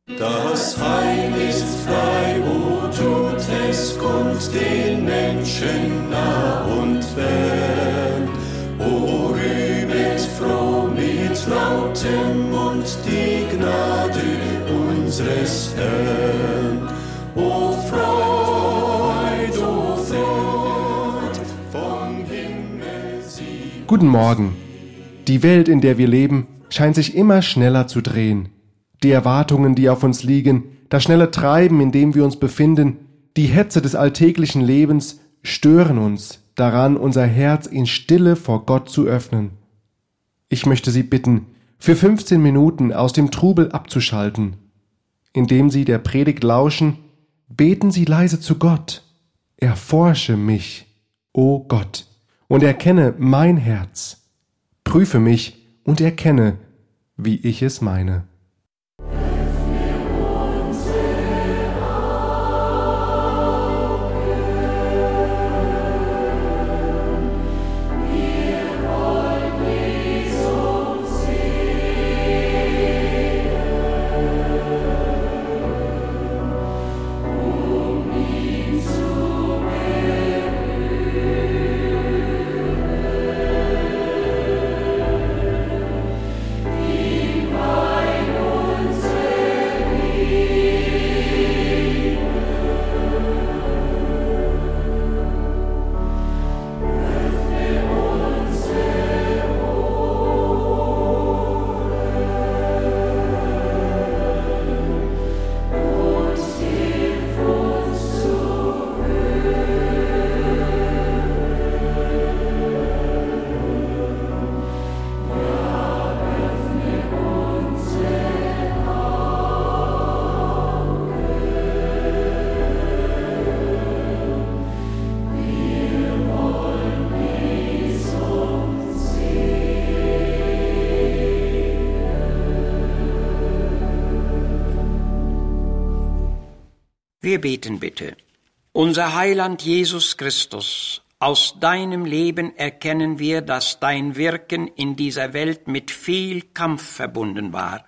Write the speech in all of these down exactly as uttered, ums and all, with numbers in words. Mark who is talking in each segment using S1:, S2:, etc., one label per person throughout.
S1: Das Heil ist frei, o tut es, kommt den Menschen nah und fern. O rühmet froh mit lautem Mund die Gnade unseres Herrn. O Freud, o Freud, vom Himmel sie.
S2: Guten Morgen. Die Welt, in der wir leben, scheint sich immer schneller zu drehen. Die Erwartungen, die auf uns liegen, das schnelle Treiben, in dem wir uns befinden, die Hetze des alltäglichen Lebens stören uns daran, unser Herz in Stille vor Gott zu öffnen. Ich möchte Sie bitten, für fünfzehn Minuten aus dem Trubel abzuschalten. Indem Sie der Predigt lauschen, beten Sie leise zu Gott. Erforsche mich, o Gott, und erkenne mein Herz. Prüfe mich und erkenne, wie ich es meine.
S3: Wir beten bitte. Unser Heiland Jesus Christus, aus deinem Leben erkennen wir, dass dein Wirken in dieser Welt mit viel Kampf verbunden war.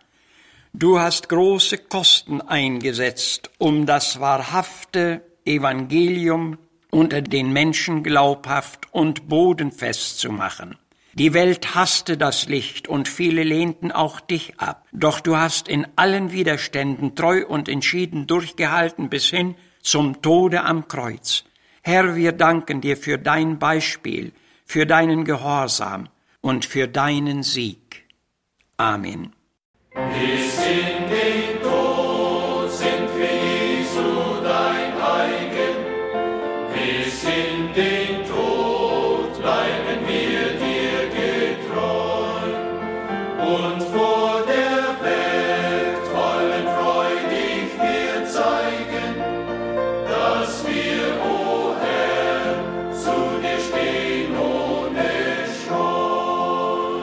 S3: Du hast große Kosten eingesetzt, um das wahrhafte Evangelium unter den Menschen glaubhaft und bodenfest zu machen. Die Welt hasste das Licht und viele lehnten auch dich ab. Doch du hast in allen Widerständen treu und entschieden durchgehalten bis hin zum Tode am Kreuz. Herr, wir danken dir für dein Beispiel, für deinen Gehorsam und für deinen Sieg. Amen.
S1: Bis in den Tod sind wir Jesu dein eigen. Bis in den Tod bleiben wir dir getreu. Und vor der Welt wollen freudig wir zeigen, dass wir, o Herr, zu dir stehen ohne Scheu.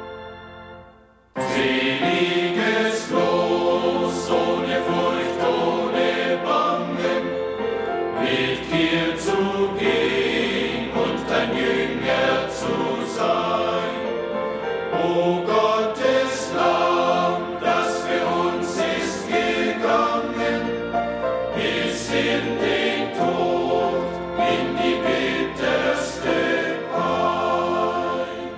S1: Seliges Los, ohne Furcht, ohne Bangen, mit dir zu gehen und dein Jünger zu sein. O Gottes Lamm, das für uns ist gegangen, bis in den Tod, in die bitterste Pein.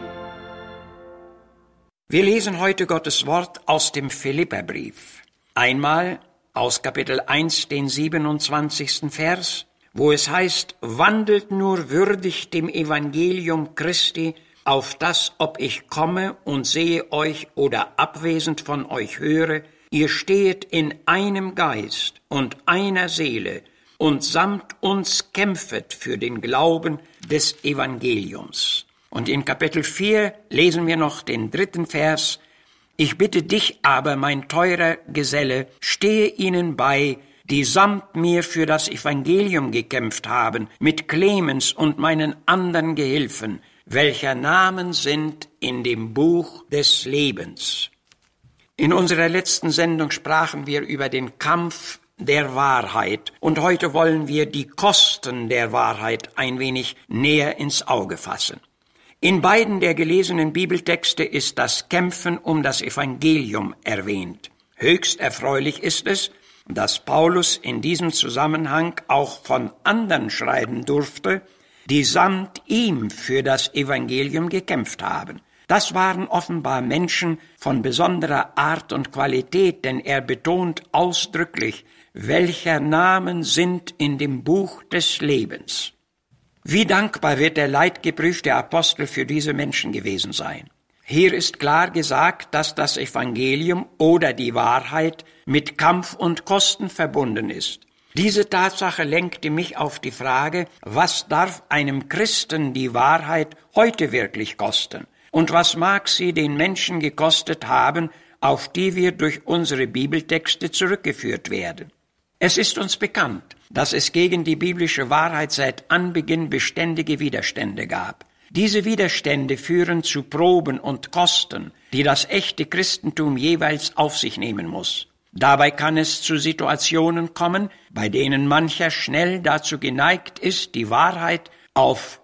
S3: Wir lesen heute Gottes Wort aus dem Philipperbrief. Einmal aus Kapitel eins, den siebenundzwanzigsten Vers, wo es heißt, wandelt nur würdig dem Evangelium Christi, auf das, ob ich komme und sehe euch oder abwesend von euch höre, ihr stehet in einem Geist und einer Seele und samt uns kämpfet für den Glauben des Evangeliums. Und in Kapitel vier lesen wir noch den dritten Vers, ich bitte dich aber, mein teurer Geselle, stehe ihnen bei, die samt mir für das Evangelium gekämpft haben, mit Clemens und meinen anderen Gehilfen, welcher Namen sind in dem Buch des Lebens. In unserer letzten Sendung sprachen wir über den Kampf der Wahrheit und heute wollen wir die Kosten der Wahrheit ein wenig näher ins Auge fassen. In beiden der gelesenen Bibeltexte ist das Kämpfen um das Evangelium erwähnt. Höchst erfreulich ist es, dass Paulus in diesem Zusammenhang auch von anderen schreiben durfte, die samt ihm für das Evangelium gekämpft haben. Das waren offenbar Menschen von besonderer Art und Qualität, denn er betont ausdrücklich, welcher Namen sind in dem Buch des Lebens. Wie dankbar wird der leidgeprüfte Apostel für diese Menschen gewesen sein. Hier ist klar gesagt, dass das Evangelium oder die Wahrheit mit Kampf und Kosten verbunden ist. Diese Tatsache lenkte mich auf die Frage, was darf einem Christen die Wahrheit heute wirklich kosten? Und was mag sie den Menschen gekostet haben, auf die wir durch unsere Bibeltexte zurückgeführt werden? Es ist uns bekannt, dass es gegen die biblische Wahrheit seit Anbeginn beständige Widerstände gab. Diese Widerstände führen zu Proben und Kosten, die das echte Christentum jeweils auf sich nehmen muss. Dabei kann es zu Situationen kommen, bei denen mancher schnell dazu geneigt ist, die Wahrheit auf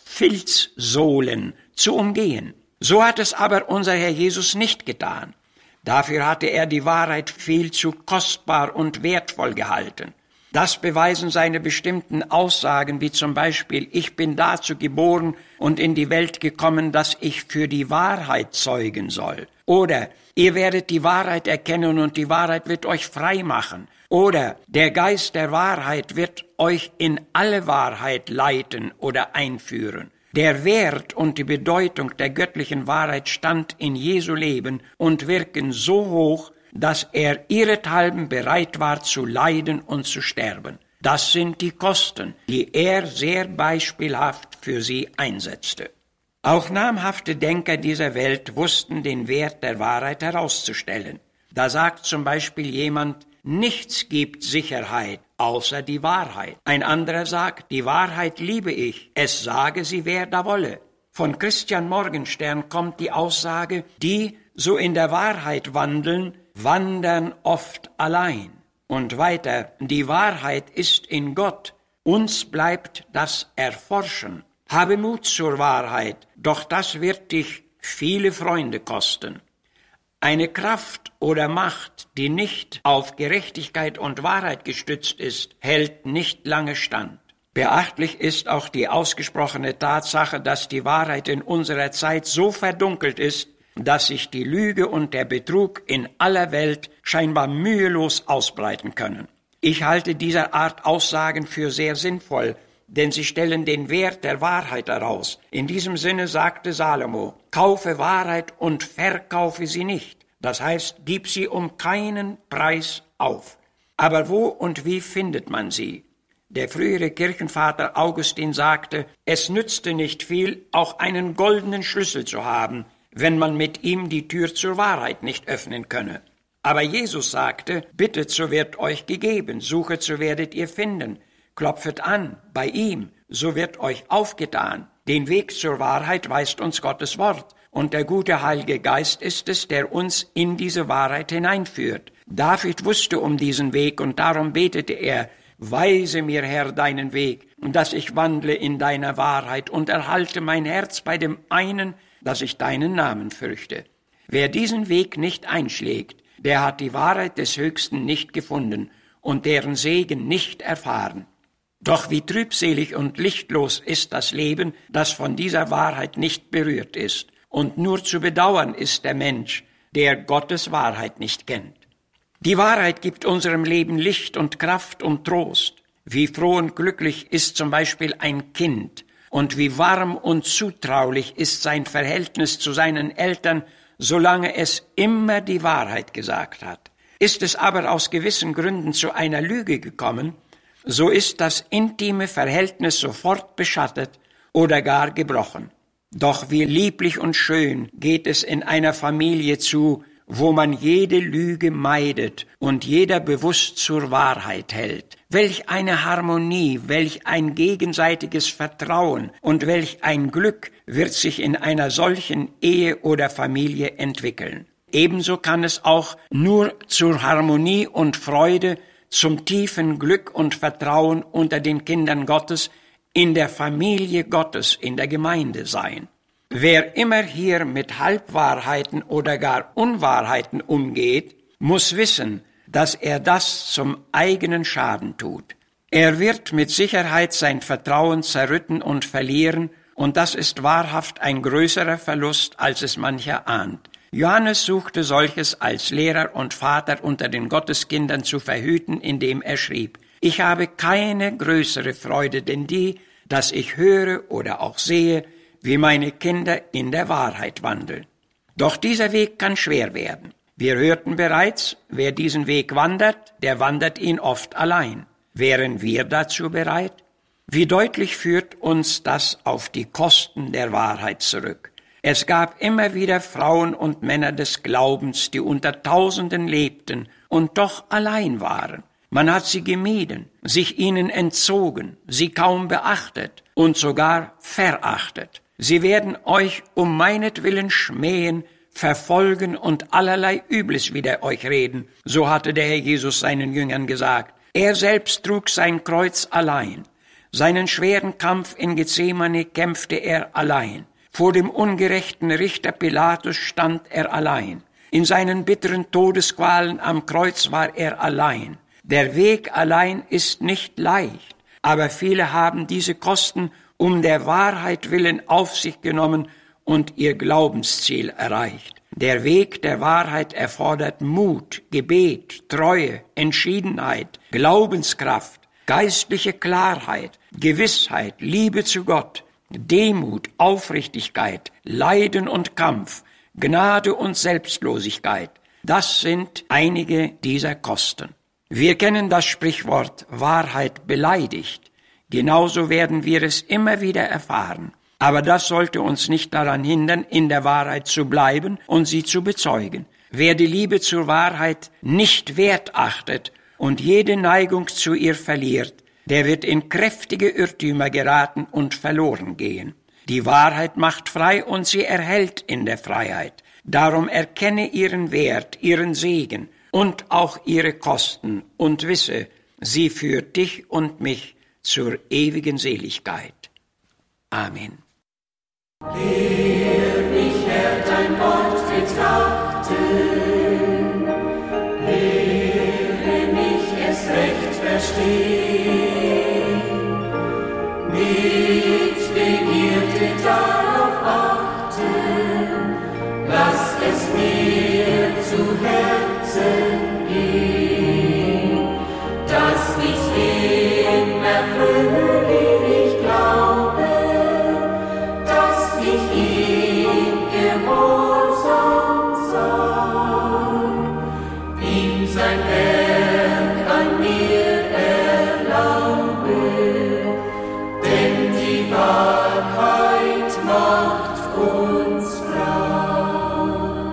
S3: Filzsohlen zu umgehen. So hat es aber unser Herr Jesus nicht getan. Dafür hatte er die Wahrheit viel zu kostbar und wertvoll gehalten. Das beweisen seine bestimmten Aussagen, wie zum Beispiel, ich bin dazu geboren und in die Welt gekommen, dass ich für die Wahrheit zeugen soll. Oder, ihr werdet die Wahrheit erkennen und die Wahrheit wird euch frei machen. Oder, der Geist der Wahrheit wird euch in alle Wahrheit leiten oder einführen. Der Wert und die Bedeutung der göttlichen Wahrheit stand in Jesu Leben und Wirken so hoch, dass er ihrethalben bereit war zu leiden und zu sterben. Das sind die Kosten, die er sehr beispielhaft für sie einsetzte. Auch namhafte Denker dieser Welt wussten den Wert der Wahrheit herauszustellen. Da sagt zum Beispiel jemand, nichts gibt Sicherheit außer die Wahrheit. Ein anderer sagt, die Wahrheit liebe ich, es sage sie, wer da wolle. Von Christian Morgenstern kommt die Aussage, die so in der Wahrheit wandeln, wandern oft allein. Und weiter, die Wahrheit ist in Gott, uns bleibt das Erforschen. Habe Mut zur Wahrheit, doch das wird dich viele Freunde kosten. Eine Kraft oder Macht, die nicht auf Gerechtigkeit und Wahrheit gestützt ist, hält nicht lange stand. Beachtlich ist auch die ausgesprochene Tatsache, dass die Wahrheit in unserer Zeit so verdunkelt ist, dass sich die Lüge und der Betrug in aller Welt scheinbar mühelos ausbreiten können. Ich halte dieser Art Aussagen für sehr sinnvoll, denn sie stellen den Wert der Wahrheit heraus. In diesem Sinne sagte Salomo, kaufe Wahrheit und verkaufe sie nicht. Das heißt, gib sie um keinen Preis auf. Aber wo und wie findet man sie? Der frühere Kirchenvater Augustin sagte, es nützte nicht viel, auch einen goldenen Schlüssel zu haben, wenn man mit ihm die Tür zur Wahrheit nicht öffnen könne. Aber Jesus sagte, bittet, so wird euch gegeben, suchet, so werdet ihr finden, klopfet an, bei ihm, so wird euch aufgetan. Den Weg zur Wahrheit weist uns Gottes Wort, und der gute Heilige Geist ist es, der uns in diese Wahrheit hineinführt. David wusste um diesen Weg, und darum betete er, weise mir, Herr, deinen Weg, dass ich wandle in deiner Wahrheit und erhalte mein Herz bei dem einen, dass ich deinen Namen fürchte. Wer diesen Weg nicht einschlägt, der hat die Wahrheit des Höchsten nicht gefunden und deren Segen nicht erfahren. Doch wie trübselig und lichtlos ist das Leben, das von dieser Wahrheit nicht berührt ist. Und nur zu bedauern ist der Mensch, der Gottes Wahrheit nicht kennt. Die Wahrheit gibt unserem Leben Licht und Kraft und Trost. Wie froh und glücklich ist zum Beispiel ein Kind, und wie warm und zutraulich ist sein Verhältnis zu seinen Eltern, solange es immer die Wahrheit gesagt hat. Ist es aber aus gewissen Gründen zu einer Lüge gekommen, so ist das intime Verhältnis sofort beschattet oder gar gebrochen. Doch wie lieblich und schön geht es in einer Familie zu, wo man jede Lüge meidet und jeder bewusst zur Wahrheit hält. Welch eine Harmonie, welch ein gegenseitiges Vertrauen und welch ein Glück wird sich in einer solchen Ehe oder Familie entwickeln. Ebenso kann es auch nur zur Harmonie und Freude, zum tiefen Glück und Vertrauen unter den Kindern Gottes in der Familie Gottes, in der Gemeinde sein. Wer immer hier mit Halbwahrheiten oder gar Unwahrheiten umgeht, muss wissen, dass er das zum eigenen Schaden tut. Er wird mit Sicherheit sein Vertrauen zerrütten und verlieren, und das ist wahrhaft ein größerer Verlust, als es mancher ahnt. Johannes suchte solches als Lehrer und Vater unter den Gotteskindern zu verhüten, indem er schrieb: Ich habe keine größere Freude denn die, dass ich höre oder auch sehe, wie meine Kinder in der Wahrheit wandeln. Doch dieser Weg kann schwer werden. Wir hörten bereits, wer diesen Weg wandert, der wandert ihn oft allein. Wären wir dazu bereit? Wie deutlich führt uns das auf die Kosten der Wahrheit zurück. Es gab immer wieder Frauen und Männer des Glaubens, die unter Tausenden lebten und doch allein waren. Man hat sie gemieden, sich ihnen entzogen, sie kaum beachtet und sogar verachtet. Sie werden euch um meinetwillen schmähen, verfolgen und allerlei Übles wider euch reden. So hatte der Herr Jesus seinen Jüngern gesagt. Er selbst trug sein Kreuz allein. Seinen schweren Kampf in Gethsemane kämpfte er allein. Vor dem ungerechten Richter Pilatus stand er allein. In seinen bitteren Todesqualen am Kreuz war er allein. Der Weg allein ist nicht leicht, aber viele haben diese Kosten um der Wahrheit willen auf sich genommen und ihr Glaubensziel erreicht. Der Weg der Wahrheit erfordert Mut, Gebet, Treue, Entschiedenheit, Glaubenskraft, geistliche Klarheit, Gewissheit, Liebe zu Gott, Demut, Aufrichtigkeit, Leiden und Kampf, Gnade und Selbstlosigkeit. Das sind einige dieser Kosten. Wir kennen das Sprichwort Wahrheit beleidigt. Genauso werden wir es immer wieder erfahren. Aber das sollte uns nicht daran hindern, in der Wahrheit zu bleiben und sie zu bezeugen. Wer die Liebe zur Wahrheit nicht wert achtet und jede Neigung zu ihr verliert, der wird in kräftige Irrtümer geraten und verloren gehen. Die Wahrheit macht frei und sie erhält in der Freiheit. Darum erkenne ihren Wert, ihren Segen und auch ihre Kosten und wisse, sie führt dich und mich zur ewigen Seligkeit. Amen.
S1: Lehr mich, Herr, dein Wort betrachten. Lehre mich, es recht verstehen. Mit Begierde darauf achten. Lass es mir zu Herzen gehen, dass ich immer fröhlich glaube, dass ich ihm gehorsam sei, ihm sein Werk an mir erlaube, denn die Wahrheit macht uns frei.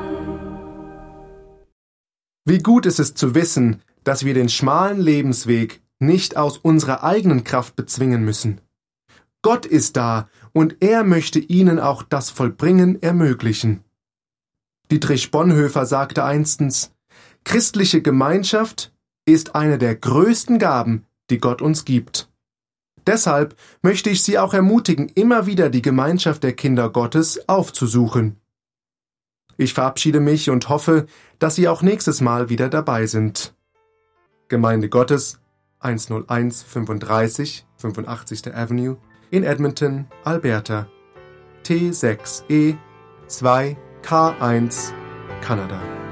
S2: Wie gut ist es zu wissen, dass wir den schmalen Lebensweg nicht aus unserer eigenen Kraft bezwingen müssen. Gott ist da und er möchte ihnen auch das Vollbringen ermöglichen. Dietrich Bonhoeffer sagte einstens: Christliche Gemeinschaft ist eine der größten Gaben, die Gott uns gibt. Deshalb möchte ich Sie auch ermutigen, immer wieder die Gemeinschaft der Kinder Gottes aufzusuchen. Ich verabschiede mich und hoffe, dass Sie auch nächstes Mal wieder dabei sind. Gemeinde Gottes, hunderteins fünfunddreißig, fünfundachtzigste Avenue in Edmonton, Alberta, T sechs E zwei K eins, Kanada.